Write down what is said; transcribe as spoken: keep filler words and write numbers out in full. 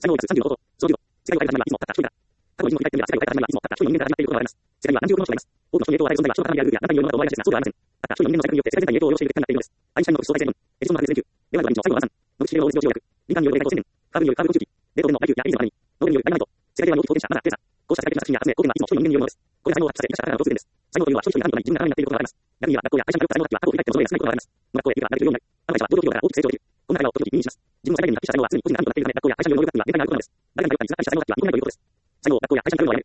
才能学さんじゅうのこと、その理論、世界を変えるためにはいつもたった一人だ。過去に人類が世界を変えるためにはいつもたった一人の人間から始まっていることがあります。世界には何十億の人がいます。多くの人に影響を与える存在は人の体やルールや中身を読むのだと思われがちですが、そうではありません。たった一人の人間の才能によって世界全体に影響を及ぼしている結果になっているのです。アインシュタインの物質相対性理論、エジソンの白熱電球、レバノンの最後の技、野口英世の応接上条約、リンカーンによる映画ごせんねん、カーブによるカーブ宇宙機、ベートーベンのマイキューやエリザのアカデミー、ノーベルによるダイナマイト、世界平和の大きく当事者、マザー・テレサ、こうした世界的な作品や発明、貢献はいつも一人の人間によるものです。これら才能を発揮させ、生かしたからの共通点です。才能というのは一人一人が何となり自分が何になっていることがあります。学には学校や会社に通った才能だけは過去を振り返ってもそれが少ないことがあります。学校へ行けばなれるようになる。ある会社は労働企業から大きく成長できる。こんな会話を時々耳にします。自分を最大限に発揮した才能は常に個人が何となっているため、学校や会社による能力が限界があることなのです。誰かに学校に見つかった才能だけは認めないということです。才能を学校や会社に頼るのはやめ